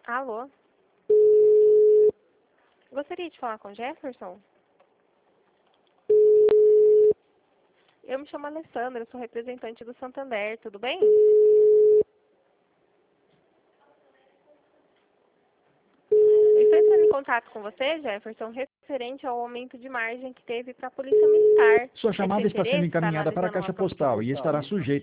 Alô? Gostaria de falar com Jefferson? Eu me chamo Alessandra, sou representante do Santander, tudo bem? Eu estou entrando em contato com você, Jefferson, referente ao aumento de margem que teve para a Polícia Militar. Sua É de seu chamada está sendo interesse estar encaminhada para a analisando uma caixa promoção? postal e estará sujeita